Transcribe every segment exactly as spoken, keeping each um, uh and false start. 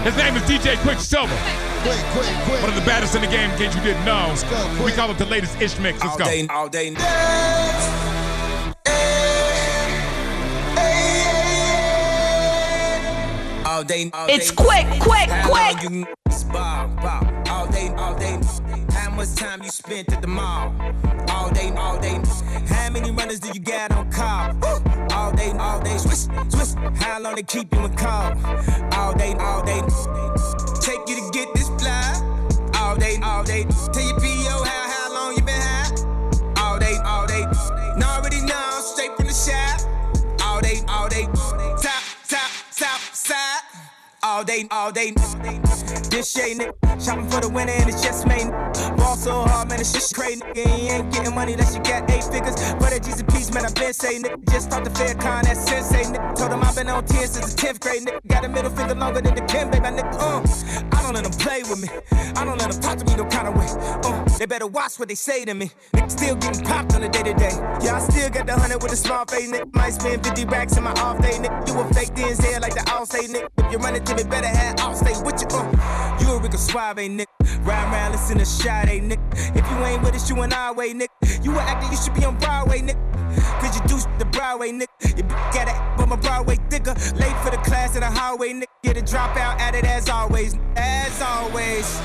His name is D J Quicksilver. Quick, quick, quick. One of the baddest in the game, in case you didn't know. Let's go, quick. We call it the latest Ish Mix. Let's all go. Day, all day. All day, all day. It's quick, quick, How quick. long you bob, bob. All day, all day. How much time you spent at the mall? All day, all day. How many runners do you got on call? All day, all day. Swish, swish. How long they keep you in call? All day, all day. Take you to get this fly. All day, all day. Tell your P O how how long you been high? All day, all day. Now already know, straight from the shop. All day, all day. Top, top, top, side. All day, all day. This shade, nigga. Shopping for the winner and it's just made. Ball so hard, man, it's just crazy. Nigga. You ain't getting money unless you got eight figures. But at Jesus Peace, man, I been saying, nigga. Just talked to Faircon, that sensei, nigga. Told him I've been on ten since the tenth grade, nigga. Got a middle finger longer than the Kim, baby, my nigga. Uh, I don't let them play with me. I don't let them talk to me no kind of way. Uh, they better watch what they say to me. Nigga still getting popped on the day to day. Yeah, I still got the hundred with a small face, nigga. Might spend fifty racks in my off day, nigga. You a fake D N Z like the all say, nigga. If you run it to me, better have all stay with you. Uh, you a Rico Suave, nigga. Ride around, listen to Sade, nigga. If you ain't with us, you an our way, nigga. You an actor, you should be on Broadway, nigga. Cause you do the Broadway, nigga. You got it, but my Broadway thicker. Late for the class in the hallway, nigga. Get a dropout at it as always, as always.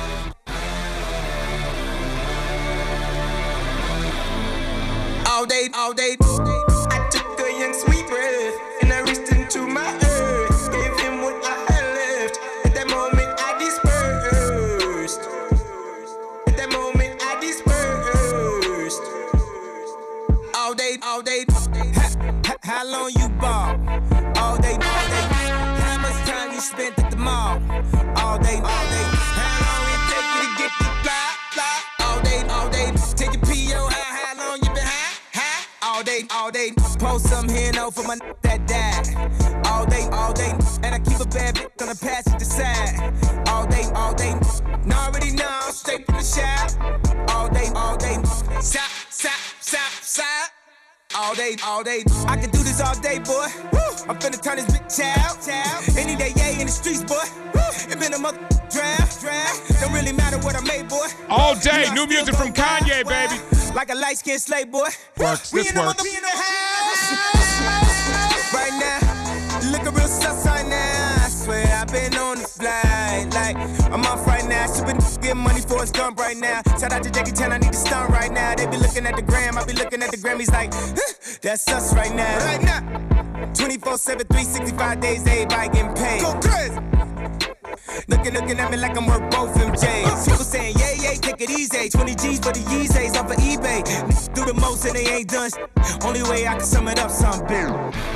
All day, all day. I took a young sweet breath and I reached into my earth. Gave him what I had left. At that moment I dispersed. At that moment I dispersed. All day, all day. Ha, ha, how long you ball? All day, all day. How much time you spent at the mall? All day, all day. How long it take you to get the fly, fly? All day, all day. Take your P O, how, how long you been high, high? All day, all day. Post some here, no, for my n- that died. All day, all day. And I keep a bad bitch on the passenger side. All day, all day. Now already know, straight from the shop. All day, all day. Stop, stop, stop, stop. All day, all day. I can do this all day, boy. Woo! I'm finna turn this bitch out. Any day, yeah, in the streets, boy. Woo! It been a mother draft, draft. Don't really matter what I made, boy. All day, You know, new music from wild, Kanye, wild. baby. Like a light-skinned slave, boy. Works, We this in the works. mother in the house. Right now, looking real sus right now. I swear I've been on the flight. Like, I'm off right now. Super getting money for his gun right now. Shout out to Jackie Chan, I need to stun right now. They be looking at the gram, I be looking at the Grammys like, huh, that's us right now. Right now, twenty-four seven, three sixty-five days, everybody getting paid. Go crazy. Looking, looking at me like I'm worth both M Js. People saying, yeah, yeah, take it easy. twenty G's for the Yeezys off of eBay. Niggas do the most and they ain't done shit. Only way I can sum it up, something big.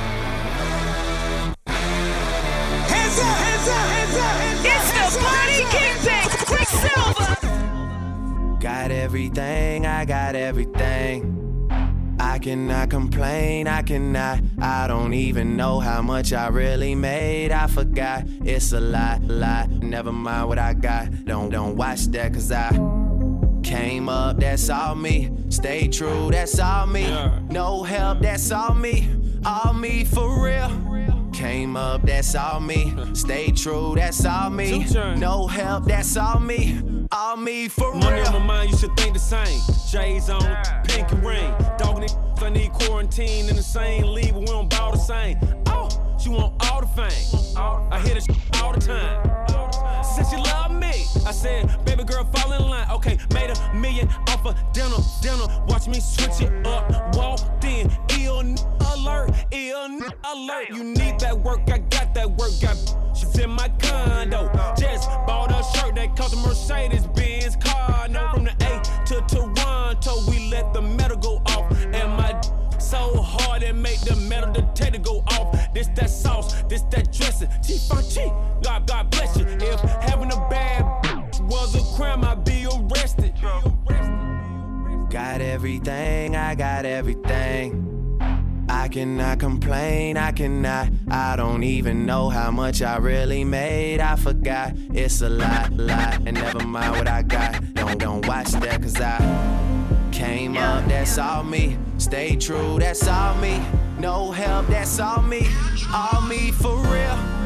Hands up, hands up, hands up, hands up. It's the Party Kingpin, Quicksilver. Got everything, I got everything. I cannot complain, I cannot. I don't even know how much I really made. I forgot, it's a lot, lot. Never mind what I got. Don't, don't watch that, cause I came up, that's all me. Stay true, that's all me. No help, that's all me. All me for real. Came up, that's all me. Stay true, that's all me. No help, that's all me. All me for real. Money on my mind, you should think the same. J's on, pinky ring. Dogging it, I need quarantine in the same league, but we don't ball the same. Oh, she want all the fame. I hear this all the time. Since she love me, I said, baby girl, fall in line. Okay, made a million off of dinner, dinner. Watch me switch it up, walked in. Ill n- alert, ill n- alert. You need that work, I got that work. Got she's in my condo. Just bought a shirt that cost a Mercedes Benz car. No, from the A to Toronto, we let the metal go off. And my d- so hard it make the metal detector go off. This that sauce, this that dressing. Chief on chief, God, God bless you. If having a bad b- was a crime, I'd be arrested. Got everything, I got everything. I cannot complain, I cannot. I don't even know how much I really made. I forgot, it's a lot, lot. And never mind what I got. Don't, don't watch that, cause I came up, that's all me. Stay true, that's all me. No help, that's all me. All me for real.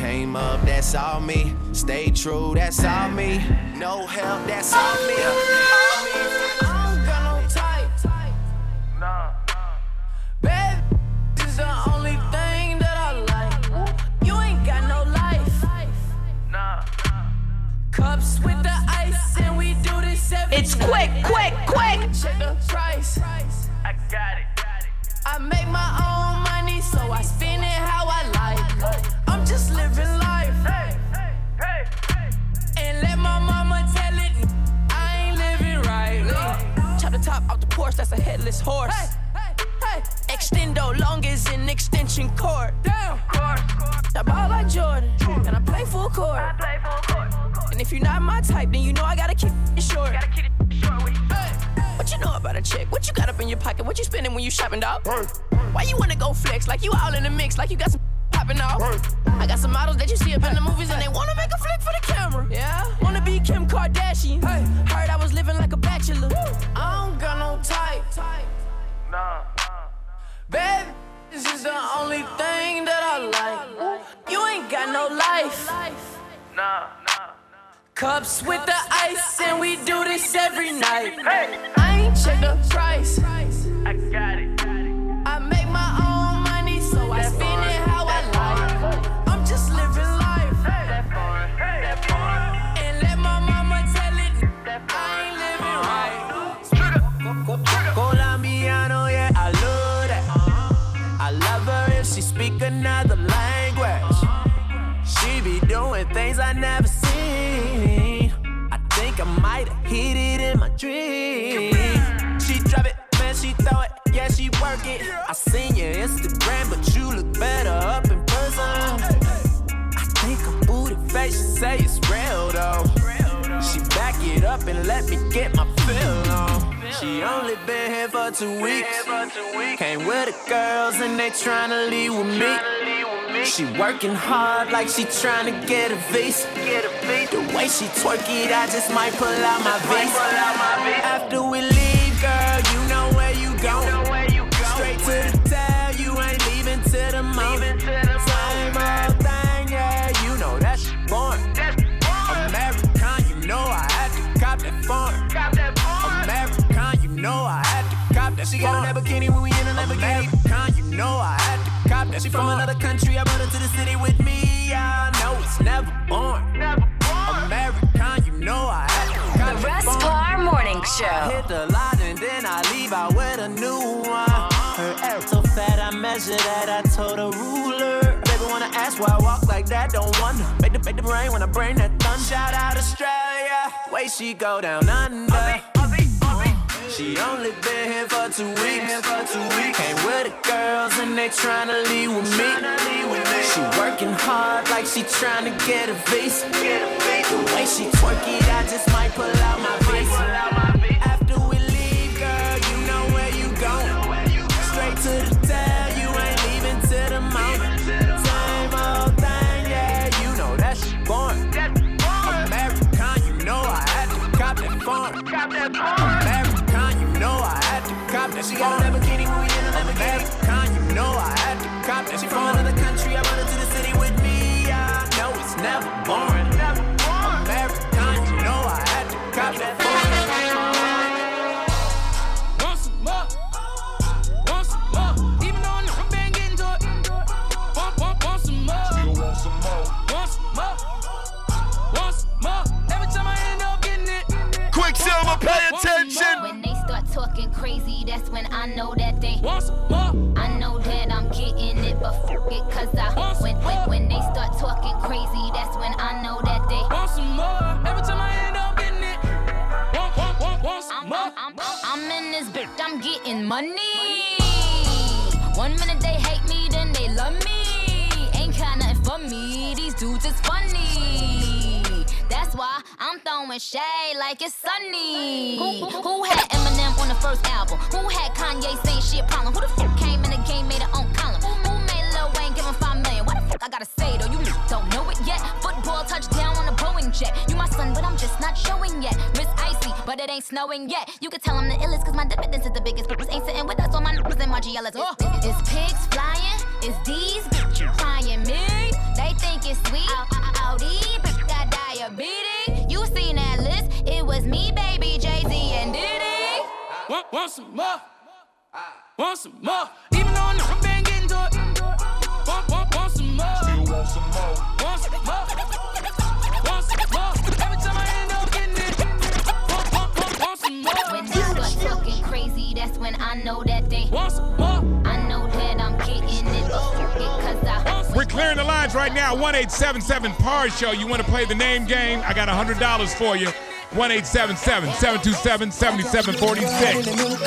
came up, that's all me. Stay true, that's all me. No help, that's all me. All me. I don't got no type. Nah. Baby, this is the only thing that I like. You ain't got no life. Nah. Cups with the ice, and we do this every It's night. quick, quick, quick. Check the price. I got it. I make my own money, so I spend it how I like. I'm just living life. Hey, hey, hey, hey. And let my mama tell it, I ain't living right. Chop the top off the Porsche, that's a headless horse. Hey, hey, hey. Extendo long as an extension cord. Damn. Course, course. I ball like Jordan, and I play full court. I play full court. And if you're not my type, then you know I gotta keep it short. Gotta keep it short with you. What you know about a chick? What you got up in your pocket? What you spending when you shopping, dog? Why you wanna go flex? Like you all in the mix, like you got some popping off. I got some models that you see up in the movies and they wanna make a flick for the camera. Yeah, wanna be Kim Kardashian. Hey, heard I was living like a bachelor. I don't got no type. Nah. Baby, this is the only thing that I like. You ain't got no life. Nah. Cups with the ice and we do this every night. Hey. I ain't check the price. I got it. I make my own money, so I spend it how I like. I'm just living life. That fun. That fun. And let my mama tell it, I ain't living right. Colombiano, yeah, I love that. I love her if she speak another language. She be doing things I never seen. I think I might have hit it in my dream. She drop it, man, she throw it, yeah, she work it. I seen your Instagram, but you look better up in person. I think her booty face, she say it's real though. She back it up and let me get my feel on. She only been here for two weeks. Came with the girls and they tryna leave with me. She working hard like she tryna get a visa. The way she twerk it, I just might pull out my visa. After we leave, girl, you know where you going. Straight to the tail, you ain't leaving till the moment. Same old thing, yeah, you know that shit boring. American, you know I had to cop that foreign. American, you know I had to cop that. She got a Lamborghini when we in a Lamborghini. American, you know I had to cop that. She from another country, I brought her to the city with me. I know it's never boring. American, you know I had to cop The that. Restcar Morning Show. Hit the lot and then I leave out with a new one. Her ass so fat, I measure that, I told a ruler. Baby wanna ask why I walk like that, don't wonder. Make the, make the rain when I bring that thunder. Shout out Australia, way she go down under. She only been here for two weeks. Came with the girls and they tryna leave with me. She working hard like she tryna get a visa. The way she twerk it, I just might pull out my visa. After we leave, girl, you know where you going. Straight to the tail, you ain't leaving till the moment. Same old thing, yeah, you know that shit boring. American, you know I had to cop that phone. American, you know I had to cop that. She got a Lamborghini when we in a Lamborghini. American, you know I had to cop that. She from another country, I brought her to the city with me. I know it's never boring. American, you know I had to cop that phone. Want some more? Want some more? Even though I'm been getting to it. Want, want, want some more? Still want some more. Want some more? Want some more? Every time I end up getting it. Quicksilver, pay attention. When they start talking crazy, that's when I know that they Want some more? I know that I'm getting it, but fuck it, cause I when, when, when they start talking crazy, that's when I know that they Want some more? Every time I end up getting it. Want, want, want, want some I'm, more? I'm, I'm, I'm in this bitch, I'm getting money. One minute they hate me, then they love me. Ain't got nothing for me, these dudes is funny. That's why I'm throwing shade like it's sunny. Who, who, who had Eminem on the first album? Who had Kanye saying she a problem? Who the fuck came in the game, made her own column? Who made Lil Wayne give him five million? What the fuck I gotta say though? You don't know it yet. Football touchdown on a Boeing jet. You my son, but I'm just not showing yet. Miss Icy, but it ain't snowing yet. You can tell I'm the illest, cause my dividends is the biggest. But ain't sitting with us on my numbers and my G L S. Oh. It's pigs flying, it's these bitches trying me. They think it's sweet. All these bitches got diabetes. You seen that list? It was me, baby, Jay-Z and Diddy. Want, want some more? Want some more? Even though I know I've been getting to it. Want, want, want some more? Still want some more. Want some more? Want some more? Every time I end up getting it. Want, want, want, want some more? When they start talking crazy, that's when I know that they Want some more? I know that I'm getting it, but fuck it, cause I We're clearing the lines right now. one eight seven seven P A R Show. You want to play the name game? I got one hundred dollars for you. one eight seven seven, seven two seven, seven seven four six.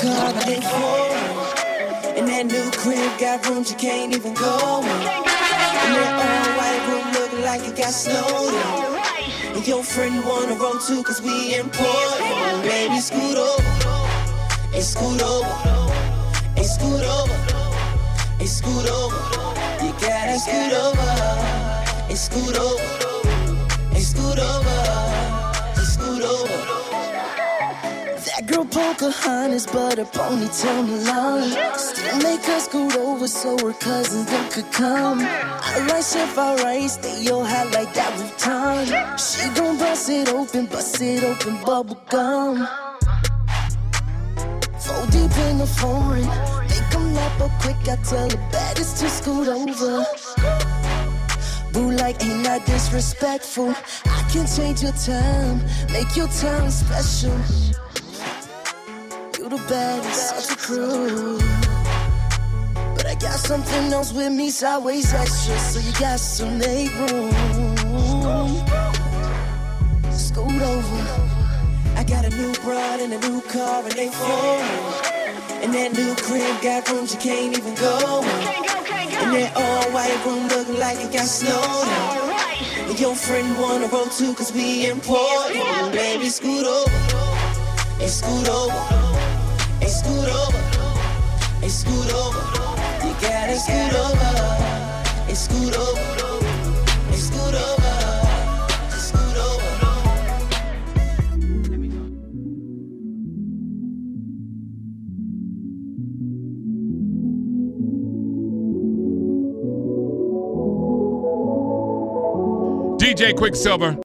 In that new crib, got rooms you can't even go in. In that old white room looking like it got snowed in. And your friend wanna roll too, cause we important. Baby, scoot over, and scoot over, and scoot over, and scoot over. You gotta scoot over, and scoot over, and scoot over, and scoot over. That girl Pocahontas, but her ponytail Milan. Still make her scoot over so her cousins them could come. I like Chef Rice, they all hot like that with time. She gon' bust it open, bust it open, bubble gum. Fold deep in the foreign, make them lap up quick. I tell the baddest to scoot over. Boo, like, ain't not disrespectful. I can change your time, make your time special. You the baddest of the crew, but I got something else with me, sideways extra, so you got to make room. Scoot over. I got a new broad and a new car and they foreign. And that new crib got rooms you can't even go in. And that all white room looking like it got snowed in. And your friend wanna roll too, cause we important. Baby, scoot over, and scoot over, and scoot over, and scoot over. You gotta scoot over, and scoot over, and scoot over, and scoot over. D J Quicksilver.